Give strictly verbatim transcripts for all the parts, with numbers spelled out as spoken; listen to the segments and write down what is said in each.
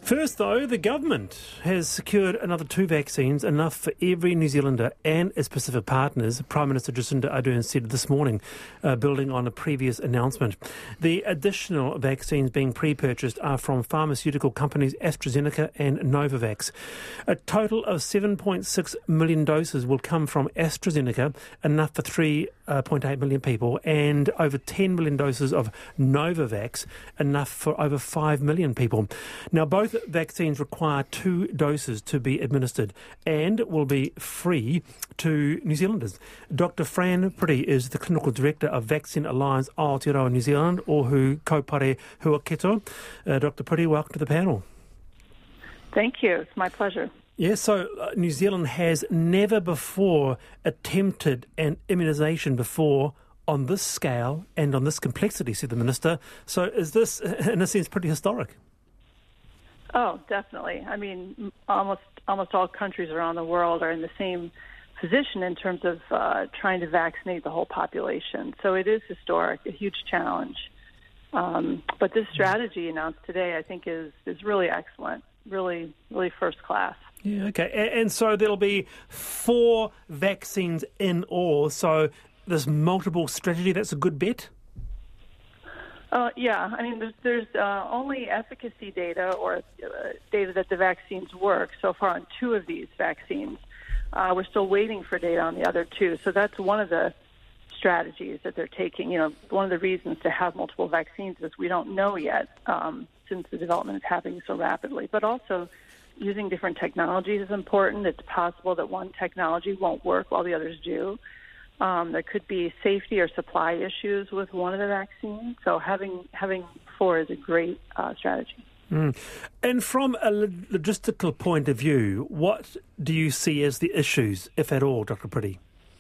First, though, the government has secured another two vaccines, enough for every New Zealander and its Pacific partners, Prime Minister Jacinda Ardern said this morning, uh, building on a previous announcement. The additional vaccines being pre-purchased are from pharmaceutical companies AstraZeneca and Novavax. A total of seven point six million doses will come from AstraZeneca, enough for three point eight million people, and over ten million doses of Novavax, enough for over five million people. Now, both vaccines require two doses to be administered and will be free to New Zealanders. Doctor Fran Priddy is the Clinical Director of Vaccine Alliance Aotearoa New Zealand, Ohu Kaupare Huaketo. Uh, Doctor Priddy, welcome to the panel. Thank you. It's my pleasure. Yes, so uh, New Zealand has never before attempted an immunisation before on this scale and on this complexity, said the Minister. So is this, in a sense, pretty historic? Oh, definitely. I mean, almost almost all countries around the world are in the same position in terms of uh, trying to vaccinate the whole population. So it is historic, a huge challenge. Um, but this strategy announced today, I think, is, is really excellent, really, really first class. Yeah, okay. And, and so there'll be four vaccines in all. So this multiple strategy, that's a good bet? Uh, yeah, I mean, there's, there's uh, only efficacy data or uh, data that the vaccines work so far on two of these vaccines. Uh, we're still waiting for data on the other two. So that's one of the strategies that they're taking. You know, one of the reasons to have multiple vaccines is we don't know yet um, since the development is happening so rapidly. But also using different technologies is important. It's possible that one technology won't work while the others do. Um, there could be safety or supply issues with one of the vaccines. So having having four is a great uh, strategy. Mm. And from a logistical point of view, what do you see as the issues, if at all, Doctor Priddy?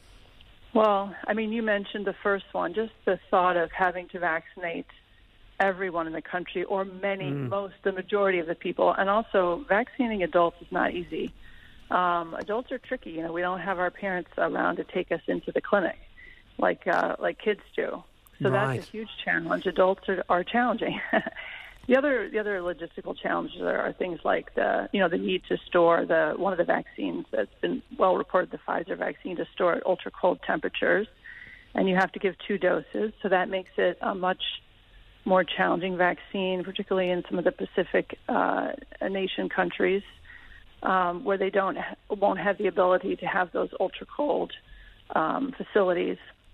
Well, I mean, you mentioned the first one, just the thought of having to vaccinate everyone in the country, or many, mm. most, the majority of the people. And also, vaccinating adults is not easy. Um, adults are tricky. You know, we don't have our parents around to take us into the clinic like uh, like kids do. So right. That's a huge challenge. Adults are, are challenging. the other the other logistical challenges are, are things like the you know the need to store the one of the vaccines that's been well reported, the Pfizer vaccine, to store at ultra cold temperatures, and you have to give two doses. So that makes it a much more challenging vaccine, particularly in some of the Pacific uh, nation countries. Um, where they don't won't have the ability to have those ultra cold um, facilities,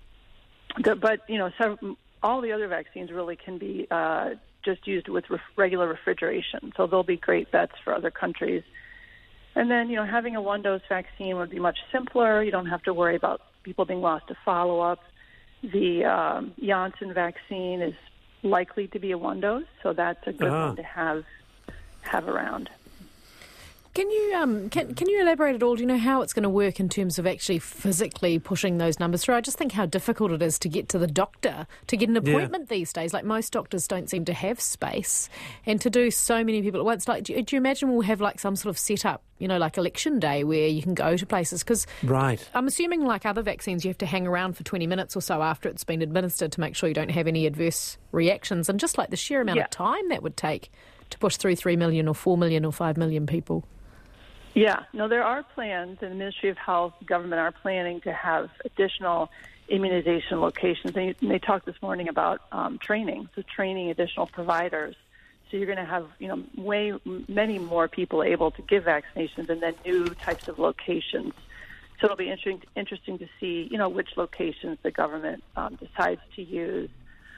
the, but you know, some, all the other vaccines really can be uh, just used with ref- regular refrigeration. So they'll be great bets for other countries. And then you know, having a one dose vaccine would be much simpler. You don't have to worry about people being lost to follow up. The um, Janssen vaccine is likely to be a one dose, so that's a good uh-huh. one to have have around. Can you um can can you elaborate at all? Do you know how it's going to work in terms of actually physically pushing those numbers through? I just think how difficult it is to get to the doctor, to get an appointment yeah. these days. Like, most doctors don't seem to have space, and to do so many people at once. Like, do you, do you imagine we'll have like some sort of setup, you know, like election day, where you can go to places? Because right. I'm assuming, like other vaccines, you have to hang around for twenty minutes or so after it's been administered to make sure you don't have any adverse reactions, and just like the sheer amount yeah. of time that would take to push through three million or four million or five million people. Yeah, no, there are plans, and the Ministry of Health, government are planning to have additional immunization locations. And they talked this morning about um, training, so training additional providers. So you're going to have, you know, way many more people able to give vaccinations, and then new types of locations. So it'll be interesting, interesting to see, you know, which locations the government um, decides to use.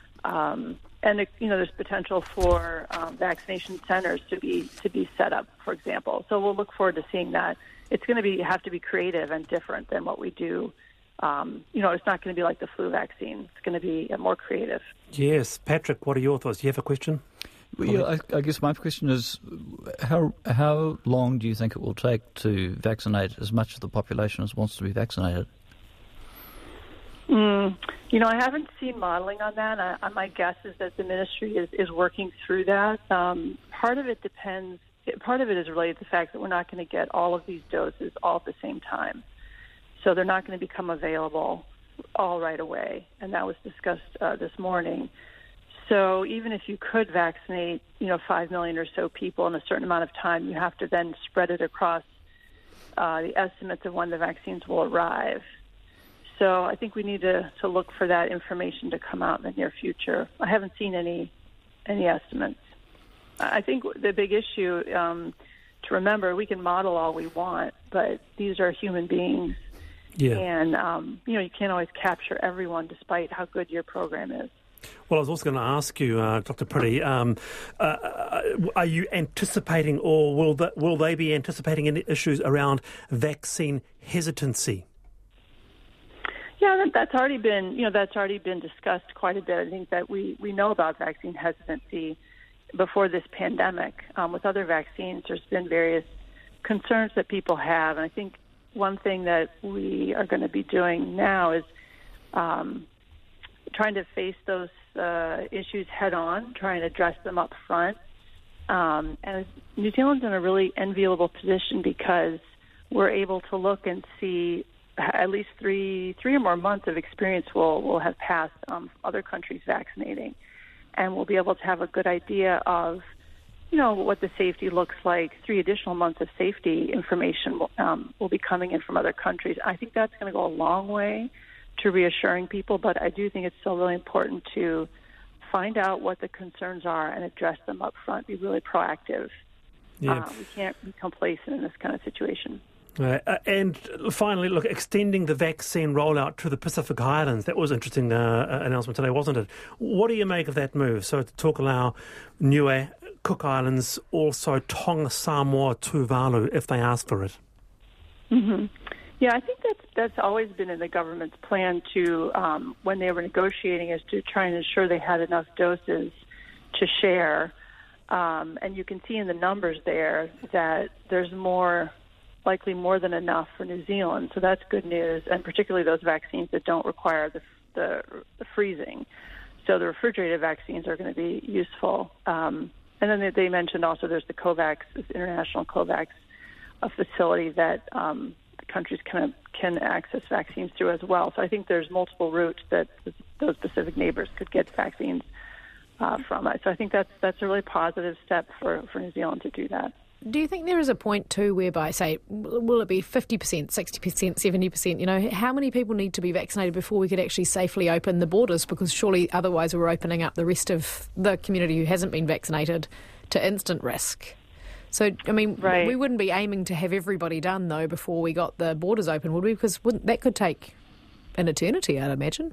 Um, and you know, there's potential for um, vaccination centers to be to be set up, for example. So we'll look forward to seeing that. It's going to be have to be creative and different than what we do. Um, you know, it's not going to be like the flu vaccine. It's going to be uh, more creative. Yes, Patrick, what are your thoughts? Do you have a question? Well, yeah, I, I guess my question is, how how long do you think it will take to vaccinate as much of the population as wants to be vaccinated? Mm, you know, I haven't seen modeling on that. I, my guess is that the ministry is, is working through that. Um, part of it depends, part of it is related to the fact that we're not going to get all of these doses all at the same time. So they're not going to become available all right away. And that was discussed uh, this morning. So even if you could vaccinate, you know, five million or so people in a certain amount of time, you have to then spread it across uh, the estimates of when the vaccines will arrive. So I think we need to, to look for that information to come out in the near future. I haven't seen any any estimates. I think the big issue um, to remember, we can model all we want, but these are human beings. Yeah. And, um, you know, you can't always capture everyone despite how good your program is. Well, I was also going to ask you, uh, Doctor Priddy, um, uh, are you anticipating, or will the, will they be anticipating any issues around vaccine hesitancy? Yeah, that, that's already been, you know, that's already been discussed quite a bit. I think that we, we know about vaccine hesitancy before this pandemic. Um, with other vaccines, there's been various concerns that people have, and I think one thing that we are going to be doing now is um, trying to face those uh, issues head on, trying to address them up front. Um, and New Zealand's in a really enviable position because we're able to look and see at least three three or more months of experience will will have passed um, other countries vaccinating, and we'll be able to have a good idea of, you know, what the safety looks like. Three additional months of safety information will, um, will be coming in from other countries. I think that's going to go a long way to reassuring people, but I do think it's still really important to find out what the concerns are and address them up front, be really proactive. Yeah. Uh, we can't be complacent in this kind of situation. Uh, and finally, look, extending the vaccine rollout to the Pacific Islands, that was an interesting uh, announcement today, wasn't it? What do you make of that move? So to Tokelau, Niue, Cook Islands, also Tonga, Samoa, Tuvalu, if they ask for it. Mm-hmm. Yeah, I think that's that's always been in the government's plan to, um, when they were negotiating, is to try and ensure they had enough doses to share. Um, and you can see in the numbers there that there's more, likely more than enough for New Zealand. So that's good news, and particularly those vaccines that don't require the the, the freezing. So the refrigerated vaccines are going to be useful. Um, And then they, they mentioned also there's the COVAX, this international COVAX, a facility that um, countries can can access vaccines through as well. So I think there's multiple routes that those Pacific neighbors could get vaccines uh, from. So I think that's that's a really positive step for, for New Zealand to do that. Do you think there is a point too whereby, say, will it be fifty percent, sixty percent, seventy percent? You know, how many people need to be vaccinated before we could actually safely open the borders? Because surely otherwise we're opening up the rest of the community who hasn't been vaccinated to instant risk. So, I mean, right. we wouldn't be aiming to have everybody done, though, before we got the borders open, would we? Because wouldn't, that could take an eternity, I'd imagine.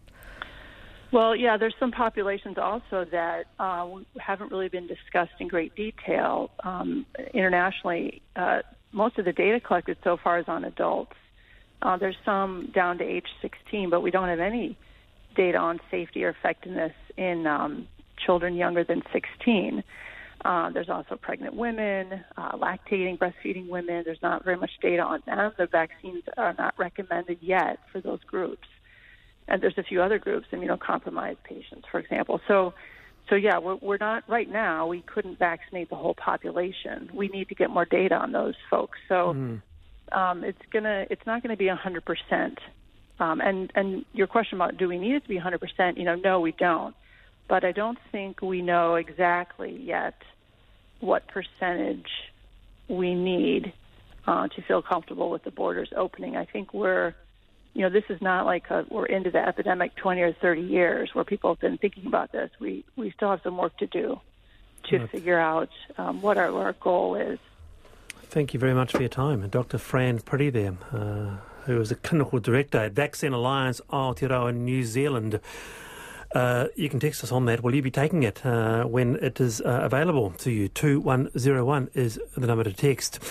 Well, yeah, there's some populations also that uh, haven't really been discussed in great detail um, internationally. Uh, most of the data collected so far is on adults. Uh, there's some down to age sixteen, but we don't have any data on safety or effectiveness in um, children younger than sixteen. Uh, there's also pregnant women, uh, lactating, breastfeeding women. There's not very much data on them. The vaccines are not recommended yet for those groups. And there's a few other groups, immunocompromised patients, for example. So, so yeah, we're, we're not, right now, we couldn't vaccinate the whole population. We need to get more data on those folks. So mm. um, it's gonna, it's not going to be one hundred percent. Um, and, and your question about do we need it to be one hundred percent, you know, no, we don't. But I don't think we know exactly yet what percentage we need uh, to feel comfortable with the borders opening. I think we're, you know, this is not like a, we're into the epidemic twenty or thirty years where people have been thinking about this. We we still have some work to do to right. figure out um, what, our, what our goal is. Thank you very much for your time. Doctor Fran Priddy there, uh, who is a clinical director at Vaccine Alliance Aotearoa New Zealand. Uh, you can text us on that. Will you be taking it uh, when it is uh, available to you? two one zero one is the number to text.